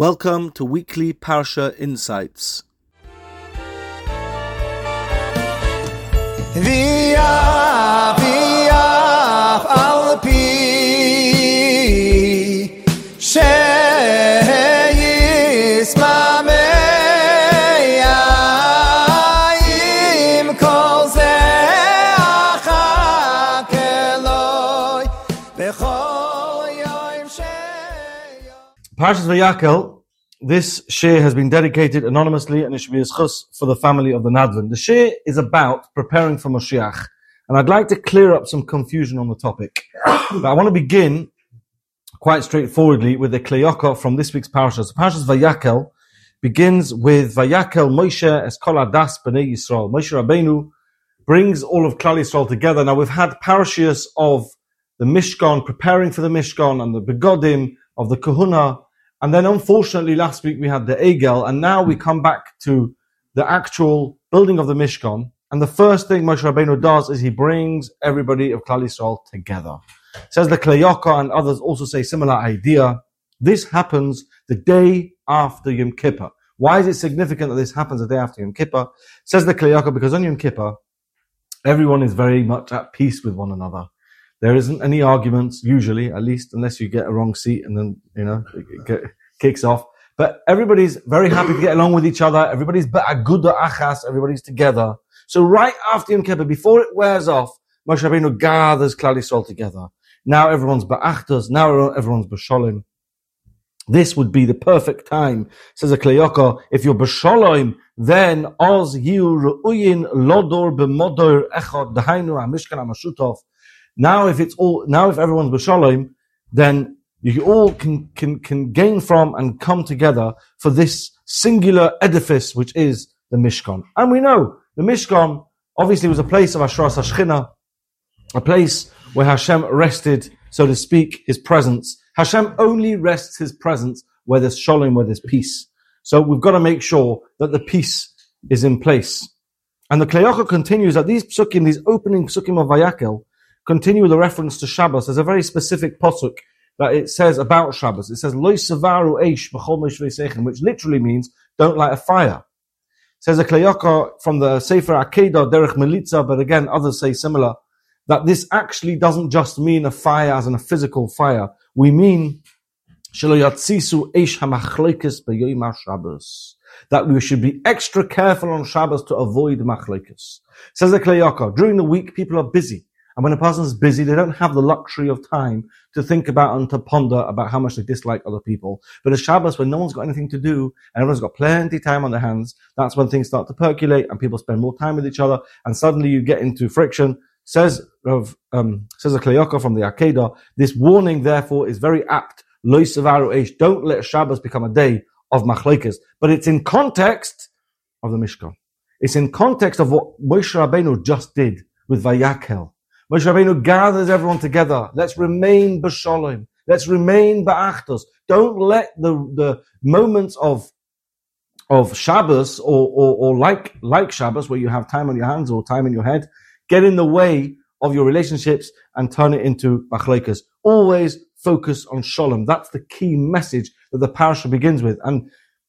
Welcome to Weekly Parsha Insights. Parshas Vayakel, this shir has been dedicated anonymously and it should be a schus for the family of the Nadvan. The shir is about preparing for Moshiach, and I'd like to clear up some confusion on the topic. But I want to begin quite straightforwardly with the kleyokah from this week's Parshas. So Parshas Vayakel begins with Vayakel Moshe es kol adas b'nei Yisrael. Moshe Rabbeinu brings all of Klal Yisrael together. Now we've had parashas of the Mishkan, preparing for the Mishkan, and the begodim of the Kahuna. And then unfortunately last week we had the Egel, and now we come back to the actual building of the Mishkan. And the first thing Moshe Rabbeinu does is he brings everybody of Klal Yisrael together. It says the Kleyokah and others also say similar idea. This happens the day after Yom Kippur. Why is it significant that this happens the day after Yom Kippur? It says the Kleyokah because on Yom Kippur, everyone is very much at peace with one another. There isn't any arguments, usually, at least, unless you get a wrong seat and then, it kicks off. But everybody's very happy to get along with each other. Everybody's ba'aguda achas. Everybody's together. So right after Yom Kippur, before it wears off, Moshe Rabbeinu gathers Klal Yisrael together. Now everyone's ba'achdas. Now everyone's b'sholim. This would be the perfect time, says a Kleyokah. If you're b'sholim, then oz yiu ru'uyin lodor b'modor echad dahainu ha'mishkan ha'mashutov. Now if everyone's b'shalom, then you all can gain from and come together for this singular edifice, which is the Mishkan. And we know the Mishkan obviously was a place of Ashras HaShechina, a place where Hashem rested, so to speak, His presence. Hashem only rests His presence where there's shalom, where there's peace. So we've got to make sure that the peace is in place. And the Kleyokah continues that these psukim, these opening psukim of Vayakel, continue with a reference to Shabbos. There's a very specific pasuk that it says about Shabbos. It says, Lo savaru eish b'chol moshvei seichem, which literally means, don't light a fire. It says a Kleyokah from the Sefer Akedah, Derech Melitza, but again, others say similar, that this actually doesn't just mean a fire as in a physical fire. We mean, Shelo yatzisu eish hamachleikes b'yoyim HaShabbos, that we should be extra careful on Shabbos to avoid machlekes. Says the Kleyokah, during the week, people are busy. And when a person is busy, they don't have the luxury of time to think about and to ponder about how much they dislike other people. But a Shabbos, when no one's got anything to do and everyone's got plenty of time on their hands, that's when things start to percolate and people spend more time with each other, and suddenly you get into friction. Says a Kleyokah from the Akedah, this warning therefore is very apt. Lo savaru eish, don't let Shabbos become a day of machlekes. But it's in context of the Mishkan. It's in context of what Moshe Rabbeinu just did with Vayakel. Moshe Rabbeinu gathers everyone together. Let's remain b'shalom. Let's remain ba'achdos. Don't let the moments of Shabbos or like Shabbos, where you have time on your hands or time in your head, get in the way of your relationships and turn it into machlekes. Always focus on shalom. That's the key message that the parasha begins with. And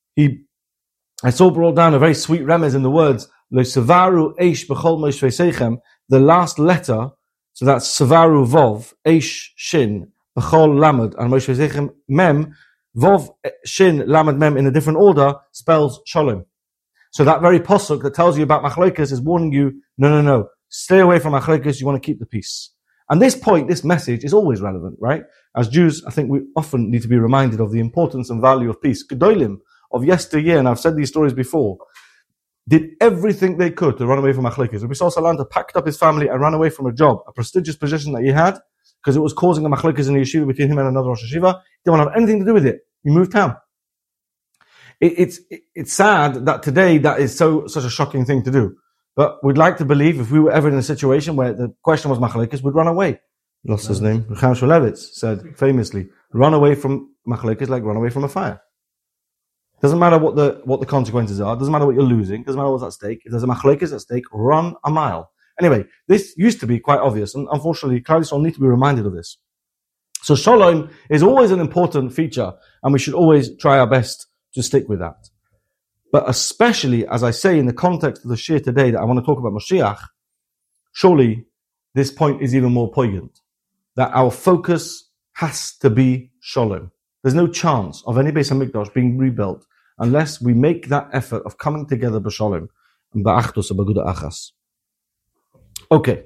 I saw brought down a very sweet remez in the words, Lo savaru eish b'chol moshvei seichem, the last letter. So that's Savaru Vov, Eish Shin, B'chol Lamed, and Moshe Zechem Mem, Vov Shin Lamed Mem in a different order spells Shalom. So that very pasuk that tells you about Machlekes is warning you, no, stay away from Machlekes, you want to keep the peace. And this point, this message is always relevant, right? As Jews, I think we often need to be reminded of the importance and value of peace. Gedolim of yesteryear, and I've said these stories before, did everything they could to run away from machlekes. Rabbi Saul Salanta packed up his family and ran away from a job, a prestigious position that he had, because it was causing a machlekes in the yeshiva between him and another Rosh Yeshiva. He didn't want to have anything to do with it. He moved town. It's sad that today that is such a shocking thing to do. But we'd like to believe if we were ever in a situation where the question was machlekes, we'd run away. Lost his name. Chaim Shulevitz said famously, run away from machlekes like run away from a fire. Doesn't matter what the consequences are. Doesn't matter what you're losing. Doesn't matter what's at stake. If there's a machlekes at stake, run a mile. Anyway, this used to be quite obvious, and unfortunately, Klal Yisrael need to be reminded of this. So shalom is always an important feature, and we should always try our best to stick with that. But especially, as I say, in the context of the shir today that I want to talk about Mashiach, surely this point is even more poignant, that our focus has to be shalom. There's no chance of any Beis HaMikdash being rebuilt unless we make that effort of coming together b'shalom and ba'achdus b'aguda achas. Okay.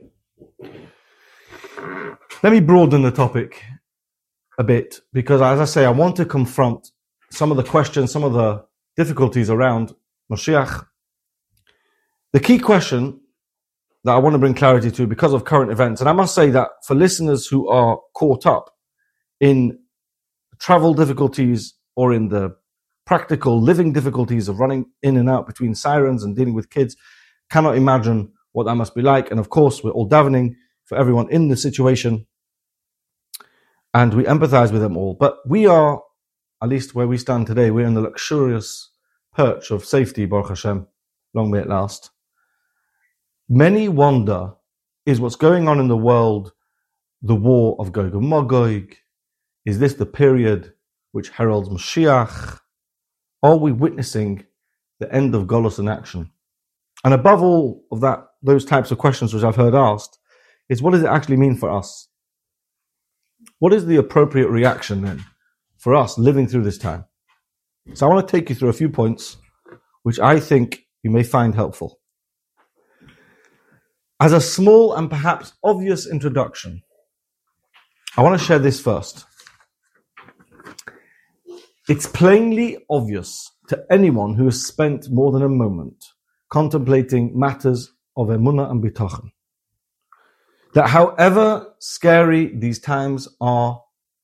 Let me broaden the topic a bit, because as I say, I want to confront some of the questions, some of the difficulties around Mashiach. The key question that I want to bring clarity to because of current events, and I must say that for listeners who are caught up in travel difficulties or in the practical living difficulties of running in and out between sirens and dealing with kids, cannot imagine what that must be like. And of course, we're all davening for everyone in the situation, and we empathize with them all. But we are, at least where we stand today, we're in the luxurious perch of safety, Baruch Hashem, long may it last. Many wonder, is what's going on in the world the war of Gog and Magog? Is this the period which heralds Mashiach? Are we witnessing the end of Golus in action? And above all of that, those types of questions which I've heard asked, is what does it actually mean for us? What is the appropriate reaction then for us living through this time? So I want to take you through a few points which I think you may find helpful. As a small and perhaps obvious introduction, I want to share this first. It's plainly obvious to anyone who has spent more than a moment contemplating matters of emunah and bitachon that however scary these times are,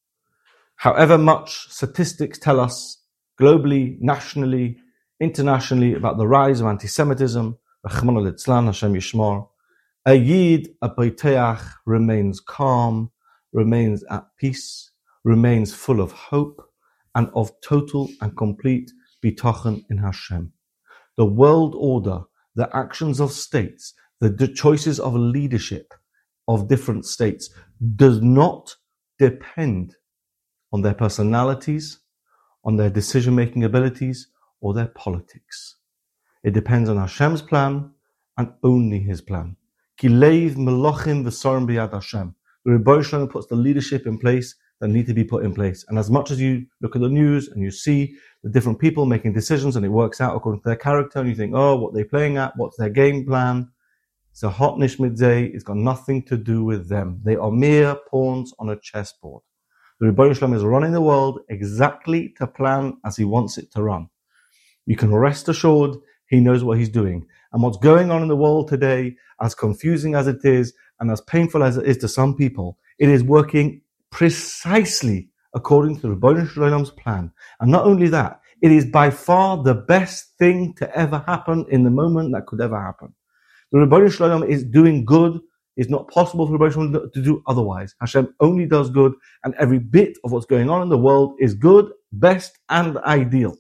however much statistics tell us globally, nationally, internationally about the rise of anti-Semitism, Rachmana litzlan, Hashem Yishmor, a Yid, a Beiteach, remains calm, remains at peace, remains full of hope, and of total and complete bitachon in Hashem. The world order, the actions of states, the choices of leadership of different states does not depend on their personalities, on their decision-making abilities, or their politics. It depends on Hashem's plan and only His plan. Ki leiv melochim v'sorim b'yad Hashem. The Rebbe Shalom puts the leadership in place that need to be put in place. And as much as you look at the news and you see the different people making decisions and it works out according to their character, and you think, oh, what they're playing at, what's their game plan? It's a hot nishmidzei. It's got nothing to do with them. They are mere pawns on a chessboard. The Rebbe Shalom is running the world exactly to plan as He wants it to run. You can rest assured He knows what He's doing. And what's going on in the world today, as confusing as it is and as painful as it is to some people, it is working precisely according to the Rebbe Shalom's plan. And not only that, it is by far the best thing to ever happen in the moment that could ever happen. The Rebbe Shalom is doing good. It's not possible for Rebbe Shalom to do otherwise. Hashem only does good, and every bit of what's going on in the world is good, best, and ideal.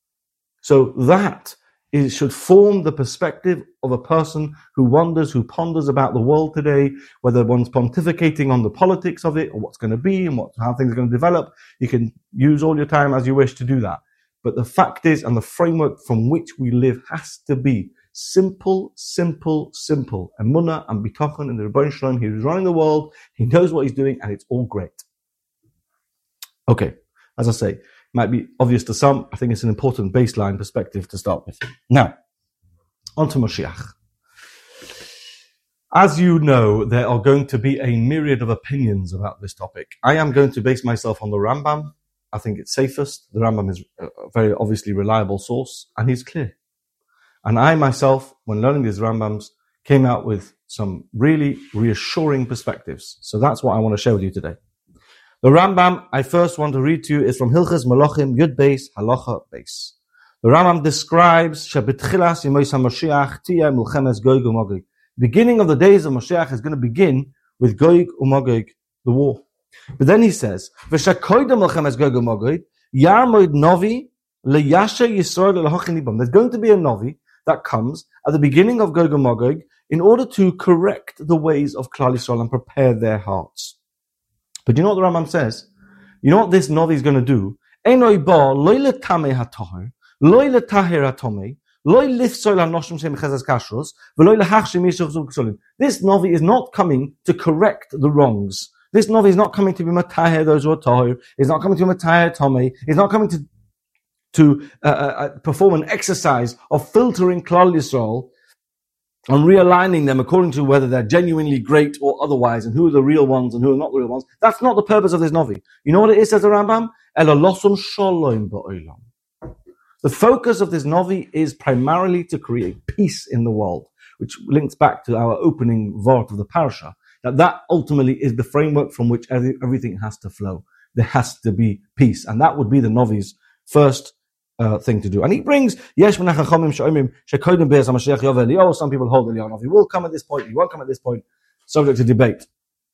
So that should form the perspective of a person who wonders, who ponders about the world today, whether one's pontificating on the politics of it or what's going to be and how things are going to develop. You can use all your time as you wish to do that. But the fact is, and the framework from which we live has to be simple, simple, simple. Emunah and bitachon in the Rebbe Shalom. He's running the world. He knows what He's doing, and it's all great. Okay, as I say, might be obvious to some. I think it's an important baseline perspective to start with. Now, on to Mashiach. As you know, there are going to be a myriad of opinions about this topic. I am going to base myself on the Rambam. I think it's safest. The Rambam is a very obviously reliable source, and he's clear. And I myself, when learning these Rambams, came out with some really reassuring perspectives. So that's what I want to share with you today. The Rambam I first want to read to you is from Hilchos Malachim Yud Beis Halacha Beis. The Rambam describes Shebetchilas Yemos HaMashiach Tiyeh Milchemes Gog uMagog. Beginning of the days of Mashiach is going to begin with Gog uMagog, the war. But then he says, V'shakoydem Milchemes Gog uMagog Yarmoid Novi LeYasher Yisrael LeHachin Libam. There's going to be a Novi that comes at the beginning of Gog uMagog in order to correct the ways of Klal Yisrael and prepare their hearts. But you know what the Rambam says? You know what this Novi is going to do? Enoi ba loy letame hatoher, loy letaher atome, loy lifsoil hanoshim shem chezas kashrus, v'loy lehachshim yishuch zul ksulim. This Novi is not coming to correct the wrongs. This Novi is not coming to be mataher those who are tahir. He's not coming to mataher tome. He's not coming to perform an exercise of filtering Klal Yisrael and realigning them according to whether they're genuinely great or otherwise, and who are the real ones and who are not the real ones. That's not the purpose of this Novi. You know what it is, says the Rambam? The focus of this Novi is primarily to create peace in the world, which links back to our opening vort of the parasha, that ultimately is the framework from which everything has to flow. There has to be peace, and that would be the Novi's first thing to do. And he brings, some people hold Eliyahu Novi will come at this point, he won't come at this point, subject to debate.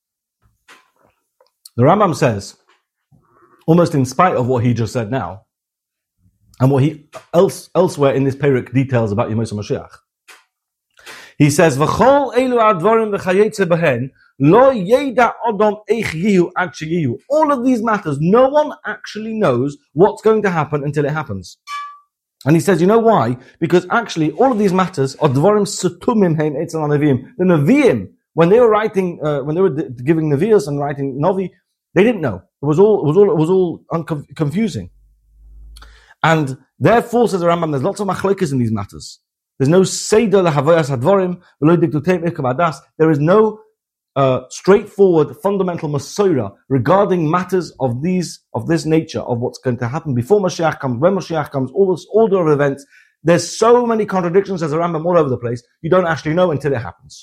The Rambam says, almost in spite of what he just said now, and what he elsewhere in this Perek details about Yemei Mashiach, he says, "V'chol elu advarim v'chayetze behen lo yeda adam eich yihu ad sheyihu." All of these matters, no one actually knows what's going to happen until it happens. And he says, you know why? Because actually, all of these matters are dvarim sutumim heim etzel hanavim. The Nevi'im, when they were writing, when they were giving Nevi'os and writing Novi, they didn't know. It was all confusing. And therefore, says the Rambam, there's lots of machlokes in these matters. There's no seder lehavayas hadvarim v'lo diktuteim ikam adas. There is no straightforward fundamental masorah regarding matters of this nature, of what's going to happen before Mashiach comes, when Mashiach comes, all this order of events. There's so many contradictions, as a Rambam, all over the place. You don't actually know until it happens.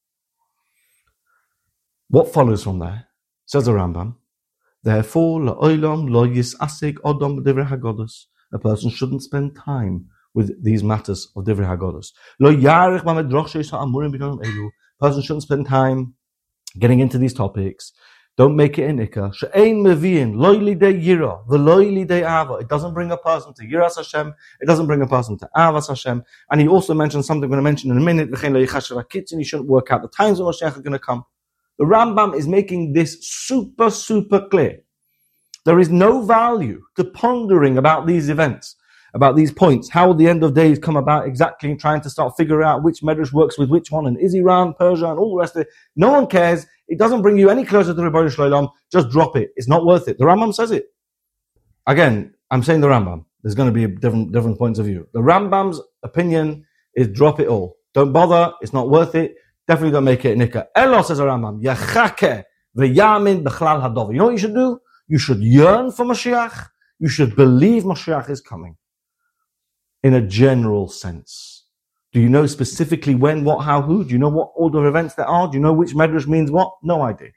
What follows from there? Says the Rambam, therefore, la'olam lo yisasik odom b'divrei hagodos. A person shouldn't spend time with these matters of Divrei Haggados. Lo yarich b'medroshos ha'amurim b'yonim elu. Person shouldn't spend time getting into these topics. Don't make it an ikka. She'ein mevi'in lo lidei yira v'lo lidei ava. It doesn't bring a person to Yiras Hashem. It doesn't bring a person to Avas Hashem. And he also mentions something I'm going to mention in a minute. V'chein lo yichasher hakitzin. You shouldn't work out the times when Mashiach is going to come. The Rambam is making this super, super clear. There is no value to pondering about these events, about these points, how the end of days come about exactly, and trying to start figuring out which medrash works with which one, and is Iran, Persia, and all the rest of it. No one cares. It doesn't bring you any closer to Ribono Shel Olam. Just drop it. It's not worth it. The Rambam says it. Again, I'm saying the Rambam. There's going to be different points of view. The Rambam's opinion is drop it all. Don't bother. It's not worth it. Definitely don't make it nikah. Elo, says the Rambam, Yachake v'yamin b'chlal hadov. You know what you should do? You should yearn for Mashiach. You should believe Mashiach is coming. In a general sense. Do you know specifically when, what, how, who? Do you know what order of events there are? Do you know which medrash means what? No idea.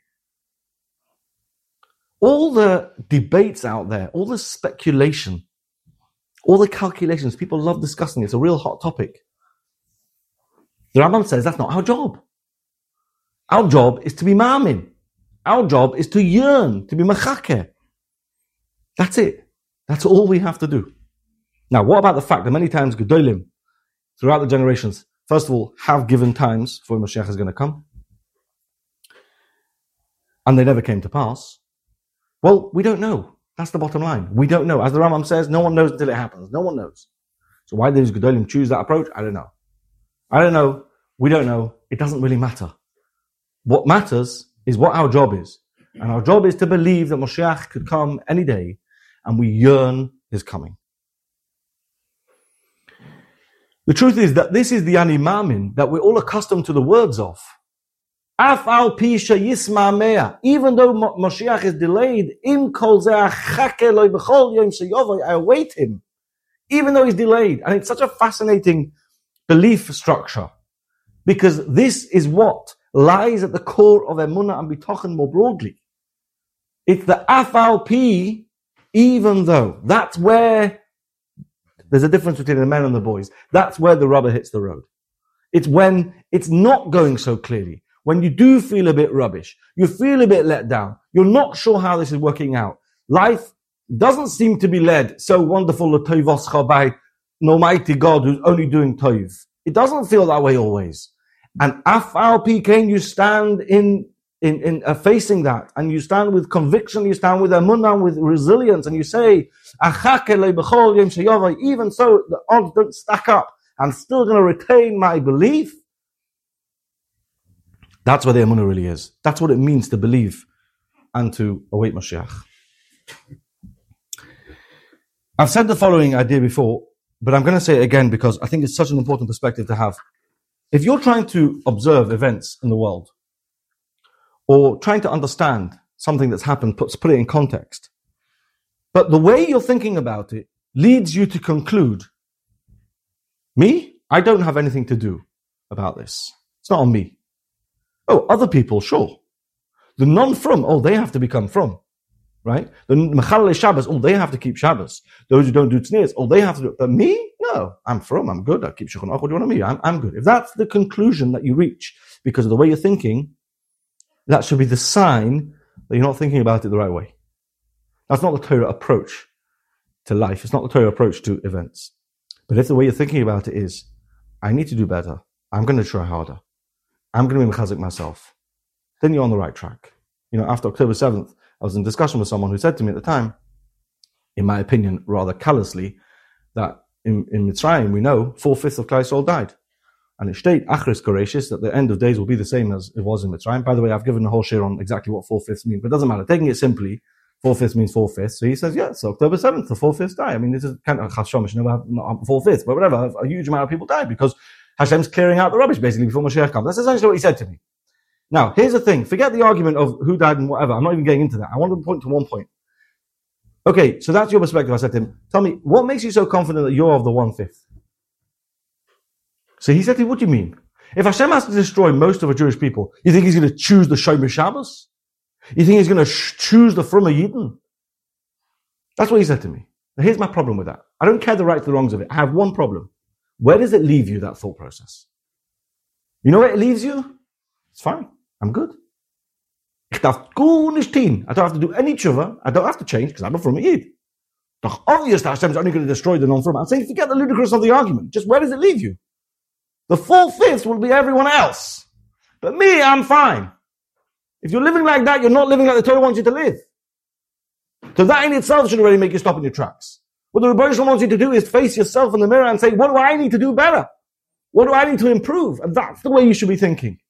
All the debates out there, all the speculation, all the calculations, people love discussing it. It's a real hot topic. The Rambam says that's not our job. Our job is to be ma'amin. Our job is to yearn, to be machakeh. That's it. That's all we have to do. Now, what about the fact that many times Gedolim, throughout the generations, first of all, have given times for when Mashiach is going to come, and they never came to pass? Well, we don't know. That's the bottom line. We don't know. As the Rambam says, no one knows until it happens. No one knows. So why did these Gedolim choose that approach? I don't know. I don't know. We don't know. It doesn't really matter. What matters is what our job is. And our job is to believe that Mashiach could come any day, and we yearn his coming. The truth is that this is the ani ma'amin that we're all accustomed to the words of. Af al pi sheyisma mea. Even though Mashiach is delayed, im kol ze achake loy b'chol yom sheyovo, I await him. Even though he's delayed. And it's such a fascinating belief structure. Because this is what lies at the core of Emunah and Bitochen more broadly. It's the af al pi, even though. That's where there's a difference between the men and the boys. That's where the rubber hits the road. It's when it's not going so clearly. When you do feel a bit rubbish. You feel a bit let down. You're not sure how this is working out. Life doesn't seem to be led so wonderful by an almighty God who's only doing tov. It doesn't feel that way always. And af al pi kain, you stand in in facing that, and you stand with conviction, you stand with emunah, with resilience, and you say, even so the odds don't stack up, I'm still going to retain my belief. That's where the emunah really is. That's what it means to believe and to await Mashiach. I've said the following idea before, but I'm going to say it again because I think it's such an important perspective to have. If you're trying to observe events in the world, or trying to understand something that's happened, put it in context, but the way you're thinking about it leads you to conclude, me? I don't have anything to do about this. It's not on me. Oh, other people, sure. The non-from, they have to become from, right? The Mechalel Shabbos, they have to keep Shabbos. Those who don't do tznius, they have to do it. But me? No, I'm from, I'm good. I keep Shulchan Aruch. What do you want of me? I'm good. If that's the conclusion that you reach because of the way you're thinking, that should be the sign that you're not thinking about it the right way. That's not the Torah approach to life. It's not the Torah approach to events. But if the way you're thinking about it is, I need to do better, I'm going to try harder, I'm going to be mechazik myself, then you're on the right track. After October 7th, I was in discussion with someone who said to me at the time, in my opinion, rather callously, that in Mitzrayim, we know 4/5 of Klal Yisrael died. And it state, Achris Koreshis, that the end of days will be the same as it was in Mitzrayim. By the way, I've given a whole share on exactly what 4/5 means, but it doesn't matter. Taking it simply, 4/5 means 4/5. So he says, so October 7th, the 4/5 die. I mean, this is kind of chashomish, not 4/5, but whatever. A huge amount of people died because Hashem's clearing out the rubbish, basically, before Mashiach comes. That's essentially what he said to me. Now, here's the thing. Forget the argument of who died and whatever. I'm not even getting into that. I want to point to one point. Okay, so that's your perspective. I said to him, tell me, what makes you so confident that you're of the 1/5? So he said to me, what do you mean? If Hashem has to destroy most of the Jewish people, you think he's going to choose the Shomer Shabbos? You think he's going to choose the Frumma Yidden? That's what he said to me. Now here's my problem with that. I don't care the rights or the wrongs of it. I have one problem. Where does it leave you, that thought process? You know where it leaves you? It's fine. I'm good. I don't have to do any tshuva. I don't have to change because I'm a Frumma Yid. It's obvious that Hashem's only going to destroy the non-Frumma. I'm saying forget the ludicrous of the argument. Just where does it leave you? The 4/5 will be everyone else. But me, I'm fine. If you're living like that, you're not living like the Torah wants you to live. So that in itself should already make you stop in your tracks. What the Rebbe Shalom wants you to do is face yourself in the mirror and say, what do I need to do better? What do I need to improve? And that's the way you should be thinking.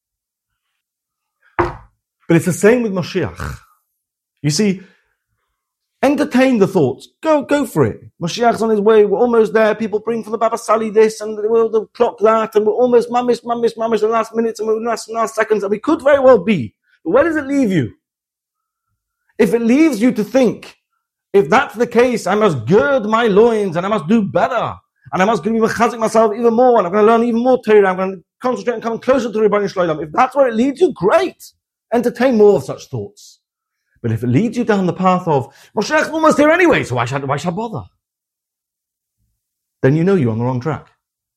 But it's the same with Mashiach. You see, entertain the thoughts. Go for it. Mashiach's on his way. We're almost there. People bring from the Baba Sali this and the clock that, and we're almost mamish the last minutes and the last seconds. And we could very well be. But where does it leave you? If it leaves you to think, if that's the case, I must gird my loins and I must do better. And I must be mechazik myself even more. And I'm going to learn even more Torah. I'm going to concentrate and come closer to Ribono Shel Olam. If that's where it leads you, great. Entertain more of such thoughts. But if it leads you down the path of, Moshiach's almost here anyway, so why should I bother? Then you know you're on the wrong track.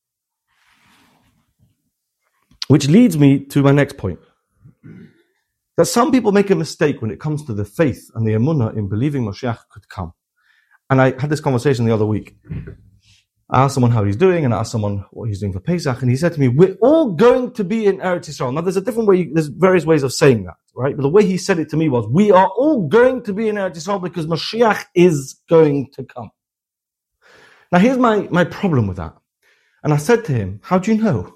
Which leads me to my next point. That some people make a mistake when it comes to the faith and the emunah in believing Moshiach could come. And I had this conversation the other week. I asked someone how he's doing, and I asked someone what he's doing for Pesach, and he said to me, we're all going to be in Eretz Yisrael. Now, there's a different way, there's various ways of saying that, right? But the way he said it to me was, we are all going to be in Eretz Yisrael because Mashiach is going to come. Now, here's my problem with that. And I said to him, how do you know?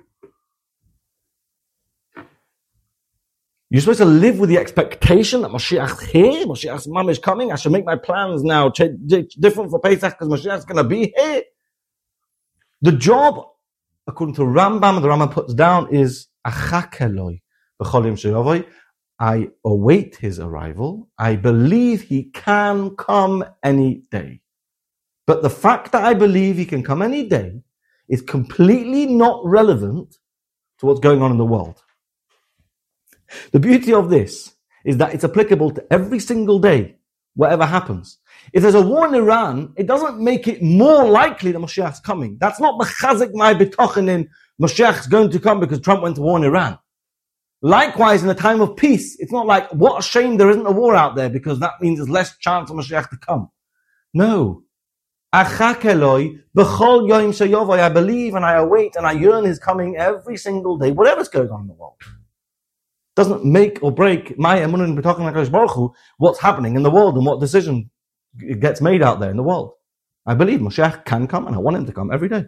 You're supposed to live with the expectation that Mashiach's here, Mashiach's mom is coming, I should make my plans now different for Pesach because Mashiach's going to be here. The job, according to Rambam, the Rambam puts down, is achakeloi b'cholim sheyavoi. I await his arrival. I believe he can come any day. But the fact that I believe he can come any day is completely not relevant to what's going on in the world. The beauty of this is that it's applicable to every single day, whatever happens. If there's a war in Iran, it doesn't make it more likely that Mashiach's coming. That's not mechazik my bitochen in Mashiach's going to come because Trump went to war in Iran. Likewise, in a time of peace, it's not like, what a shame there isn't a war out there because that means there's less chance of Mashiach to come. No. Achakeloi, b'chol yom sheyovoi, I believe and I await and I yearn his coming every single day, whatever's going on in the world. doesn't make or break my emunah in b'tochen HaKadosh Baruch Hu, what's happening in the world and what decision gets made out there in the world. I believe Mashiach can come, and I want him to come every day.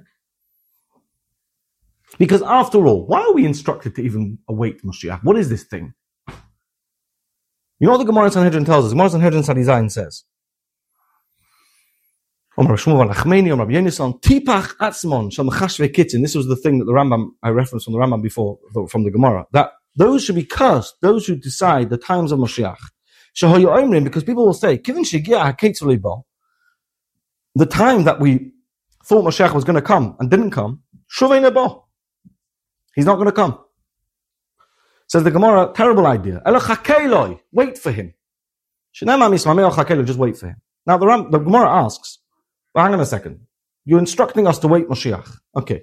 Because after all, why are we instructed to even await Mashiach? What is this thing? You know what the Gemara in Sanhedrin tells us? Gemara in Sanhedrin Sadizayin says, this was the thing that the Rambam, I referenced from the Rambam before, from the Gemara, that those should be cursed, those who decide the times of Mashiach. Because people will say, the time that we thought Mashiach was going to come and didn't come, he's not going to come. Says the Gemara, terrible idea. Wait for him. Just wait for him. Now the Gemara asks, well, hang on a second. You're instructing us to wait Mashiach. Okay.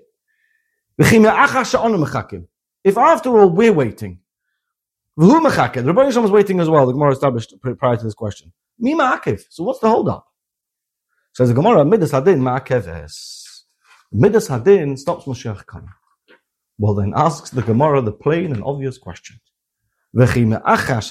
If after all we're waiting, the Rebbeinu Shalom was waiting as well, the Gemara established prior to this question. So what's the hold up? Says the Gemara, Midas Hadin ma'akeves. Midas Hadin stops Mashiach coming. Well then asks the Gemara the plain and obvious question. If Midas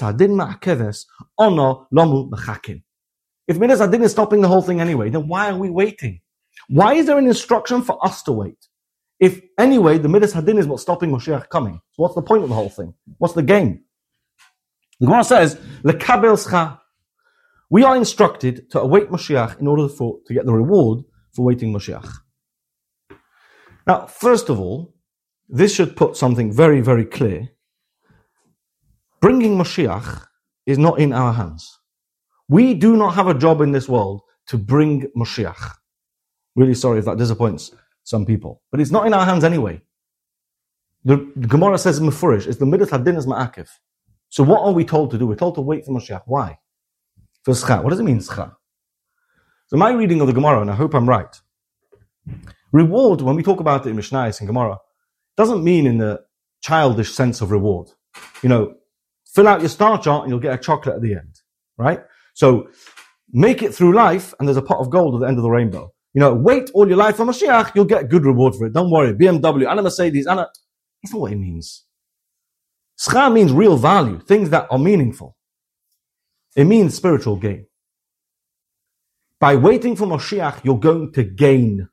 Hadin is stopping the whole thing anyway, then why are we waiting? Why is there an instruction for us to wait? If anyway, the Midas Hadin is what's stopping Mashiach coming. So what's the point of the whole thing? What's the game? The Gemara says, Lekabel scha. We are instructed to await Mashiach in order to get the reward for waiting Mashiach. Now, first of all, this should put something very, very clear. Bringing Mashiach is not in our hands. We do not have a job in this world to bring Mashiach. Really sorry if that disappoints some people. But it's not in our hands anyway. The Gemara says in Mefurish, it's the Midas Hadin is ma'akev. So what are we told to do? We're told to wait for Mashiach. Why? For scha. What does it mean, scha? So my reading of the Gemara, and I hope I'm right, reward, when we talk about it in Mishnayos and Gemara, doesn't mean in the childish sense of reward. You know, fill out your star chart and you'll get a chocolate at the end. Right? So make it through life and there's a pot of gold at the end of the rainbow. You know, wait all your life for Mashiach, you'll get good reward for it. Don't worry. BMW, Anna Mercedes, Anna. That's not what it means. Schar means real value, things that are meaningful. It means spiritual gain. By waiting for Mashiach, you're going to gain.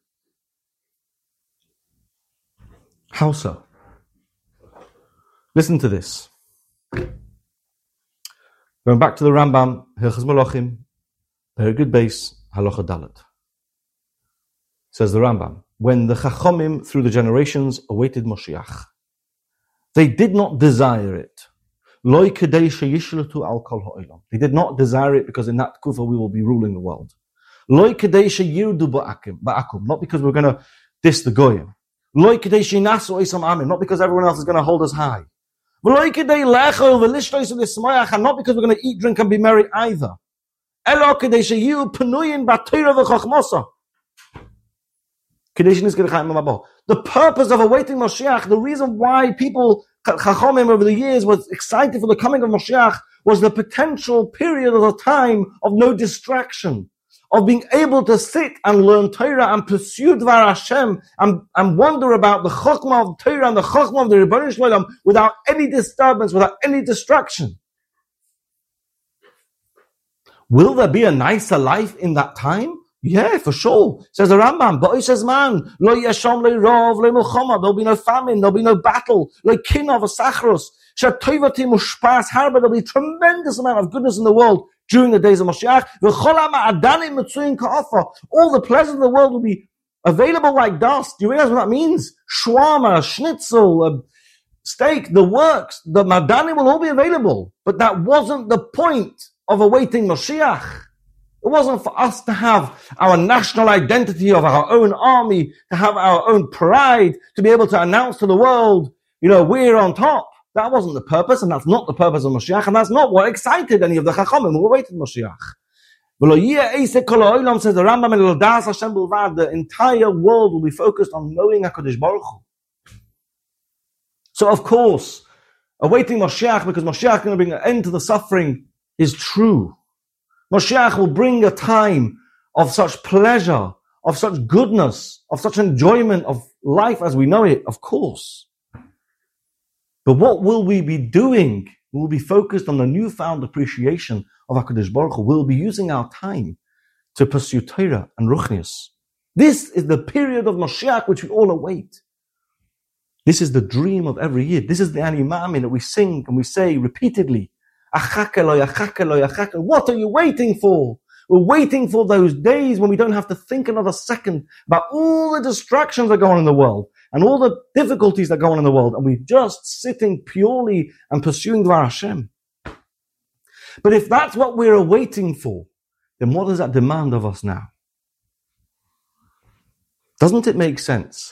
How so? Listen to this. Going back to the Rambam, Hilchos Malachim, very good base, Halacha Dalet. Says the Rambam, when the Chachomim through the generations awaited Mashiach, they did not desire it. They did not desire it because in that kufa we will be ruling the world. Not because we're going to diss the goyim. Not because everyone else is going to hold us high. And not because we're going to eat, drink, and be merry either. The purpose of awaiting Mashiach, the reason why people, Chachamim over the years, was excited for the coming of Mashiach was the potential period of a time of no distraction, of being able to sit and learn Torah and pursue Dvar Hashem and wonder about the Chokhmah of Torah and the Chokhmah of the Rebbeinu Shalom without any disturbance, without any distraction. Will there be a nicer life in that time? Yeah, for sure. Says the Rambam, but he says, man, lo yasham le rov le milchama. There'll be no famine, there'll be no battle, le kinov or sachros. Shatoivatim ushpas harba. There'll be a tremendous amount of goodness in the world during the days of Mashiach. All the pleasures of the world will be available like dust. Do you realize what that means? Shawarma, schnitzel, steak, the works, the madanim will all be available. But that wasn't the point of awaiting Mashiach. It wasn't for us to have our national identity of our own army, to have our own pride, to be able to announce to the world, you know, we're on top. That wasn't the purpose, and that's not the purpose of Mashiach, and that's not what excited any of the Chachamim who awaited Mashiach. Says the Rambam, the entire world will be focused on knowing HaKadosh Baruch Hu. So of course, awaiting Mashiach, because Mashiach is going to bring an end to the suffering, is true. Mashiach will bring a time of such pleasure, of such goodness, of such enjoyment of life as we know it, of course. But what will we be doing? We'll be focused on the newfound appreciation of HaKadosh Baruch Hu. We'll be using our time to pursue Torah and Ruchnius. This is the period of Mashiach which we all await. This is the dream of every year. This is the Ani Ma'amin that we sing and we say repeatedly. Achake Eloi, achake Eloi, achake. What are you waiting for? We're waiting for those days when we don't have to think another second about all the distractions that go on in the world and all the difficulties that go on in the world, and we're just sitting purely and pursuing Dvar Hashem. But if that's what we're waiting for, then what does that demand of us now? Doesn't it make sense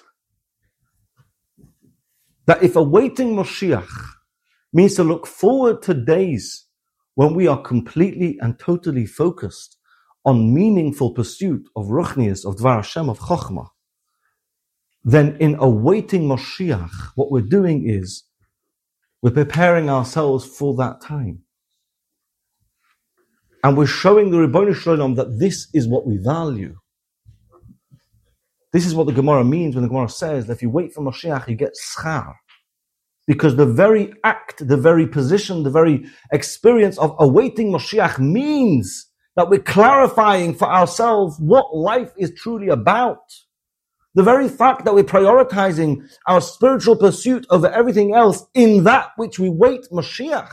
that if awaiting Moshiach means to look forward to days when we are completely and totally focused on meaningful pursuit of Ruchnius, of Dvar Hashem, of Chochmah, then in awaiting Moshiach, what we're doing is we're preparing ourselves for that time. And we're showing the Ribono Shel Olam that this is what we value. This is what the Gemara means when the Gemara says that if you wait for Moshiach, you get schar. Because the very act, the very position, the very experience of awaiting Moshiach means that we're clarifying for ourselves what life is truly about. The very fact that we're prioritizing our spiritual pursuit over everything else in that which we wait Mashiach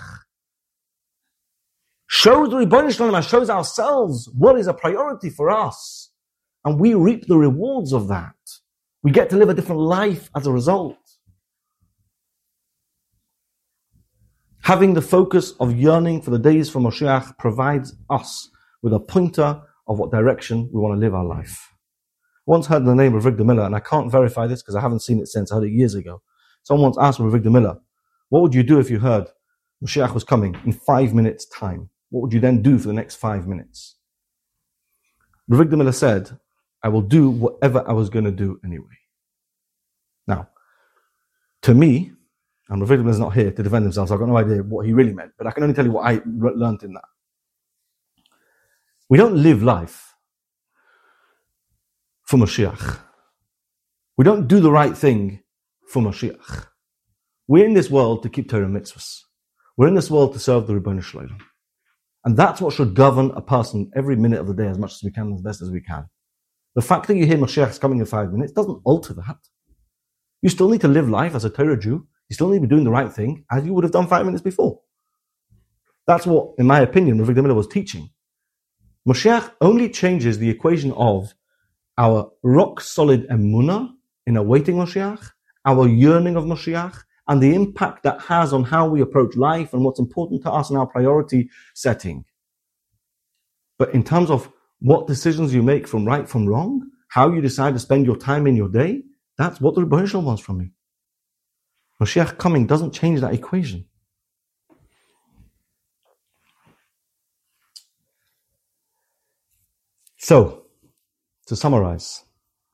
shows the Ribono Shel Olam, shows ourselves what is a priority for us. And we reap the rewards of that. We get to live a different life as a result. Having the focus of yearning for the days for Mashiach provides us with a pointer of what direction we want to live our life. Once heard the name of Avigdor Miller, and I can't verify this because I haven't seen it since. I heard it years ago. Someone once asked me, Avigdor Miller, what would you do if you heard Mashiach was coming in 5 minutes' time? What would you then do for the next 5 minutes? Avigdor Miller said, I will do whatever I was going to do anyway. Now, to me, and Avigdor Miller is not here to defend himself, so I've got no idea what he really meant, but I can only tell you what I learned in that. We don't live life for Mashiach. We don't do the right thing for Mashiach. We're in this world to keep Torah mitzvahs. We're in this world to serve the Ribono Shel Olam. And that's what should govern a person every minute of the day as much as we can, as best as we can. The fact that you hear Mashiach is coming in 5 minutes doesn't alter that. You still need to live life as a Torah Jew. You still need to be doing the right thing as you would have done 5 minutes before. That's what, in my opinion, Avigdor Miller was teaching. Mashiach only changes the equation of our rock-solid emunah in awaiting Mashiach, our yearning of Mashiach, and the impact that has on how we approach life and what's important to us in our priority setting. But in terms of what decisions you make from right from wrong, how you decide to spend your time in your day, that's what the Ribono Shel Olam wants from you. Mashiach coming doesn't change that equation. So, to summarize,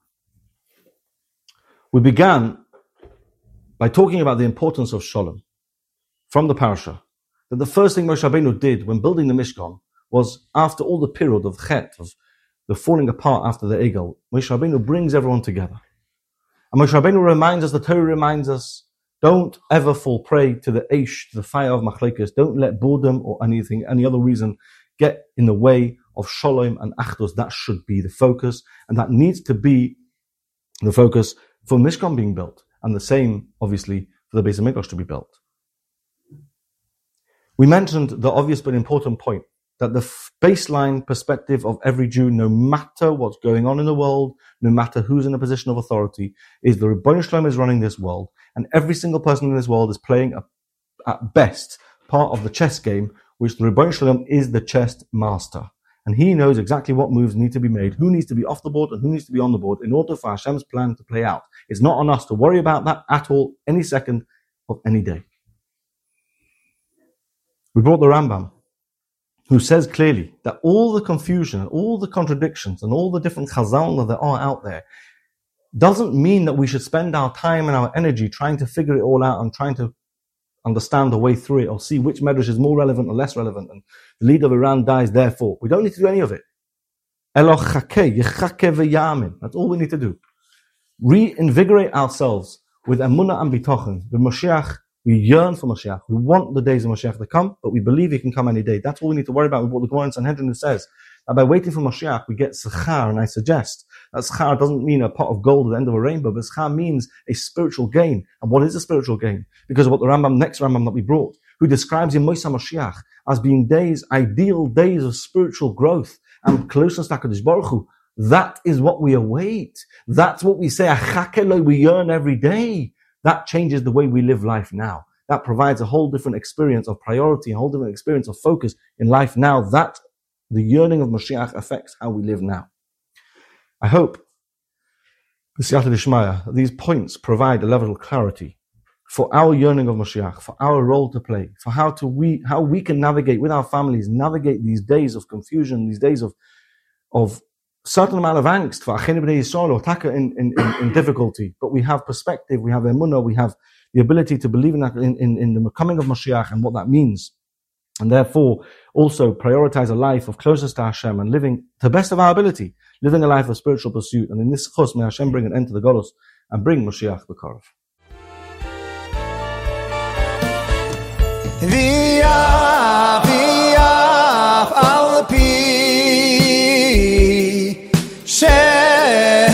we began by talking about the importance of Shalom from the parasha, that the first thing Moshe Rabbeinu did when building the Mishkan was, after all the period of Chet, of the falling apart after the Egel, Moshe Rabbeinu brings everyone together. And Moshe Rabbeinu reminds us, the Torah reminds us, don't ever fall prey to the Eish, to the fire of Machlekes. Don't let boredom or anything, any other reason, get in the way of Shalom and Achdus. That should be the focus, and that needs to be the focus for Mishkan being built, and the same, obviously, for the Beis HaMikdash to be built. We mentioned the obvious but important point, that the baseline perspective of every Jew, no matter what's going on in the world, no matter who's in a position of authority, is the Ribono Shel Olam is running this world, and every single person in this world is playing, at best, part of the chess game, which the Ribono Shel Olam is the chess master. And he knows exactly what moves need to be made, who needs to be off the board and who needs to be on the board in order for Hashem's plan to play out. It's not on us to worry about that at all, any second of any day. We brought the Rambam, who says clearly that all the confusion, all the contradictions, and all the different chazal that there are out there doesn't mean that we should spend our time and our energy trying to figure it all out and trying to understand the way through it or see which medrash is more relevant or less relevant, and the leader of Iran dies therefore. We don't need to do any of it. That's all we need to do. Reinvigorate ourselves with emunah and bitochen. The Mashiach We yearn for Mashiach. We want the days of Mashiach to come, but we believe he can come any day. That's all we need to worry about with what the Gemara in Sanhedrin says. That by waiting for Mashiach, we get schar, and I suggest that schar doesn't mean a pot of gold at the end of a rainbow, but schar means a spiritual gain. And what is a spiritual gain? Because of what the next Rambam that we brought, who describes in Moisa Mashiach as being days, ideal days of spiritual growth and closeness to HaKadosh Baruch Hu. That is what we await. That's what we say, Achake, we yearn every day. That changes the way we live life now. That provides a whole different experience of priority, a whole different experience of focus in life now. That the yearning of Mashiach affects how we live now. I hope, b'siyata d'shmaya, these points provide a level of clarity for our yearning of Mashiach, for our role to play, for how we can navigate with our families, navigate these days of confusion, these days of certain amount of angst for Achenu B'nai Yisrael or taka in difficulty. But we have perspective, we have emunah, we have the ability to believe in the coming of Mashiach and what that means. And therefore, also prioritize a life of closeness to Hashem and living to the best of our ability, living a life of spiritual pursuit. And in this chus, may Hashem bring an end to the Golus and bring Mashiach B'Karov. V'yaf al pi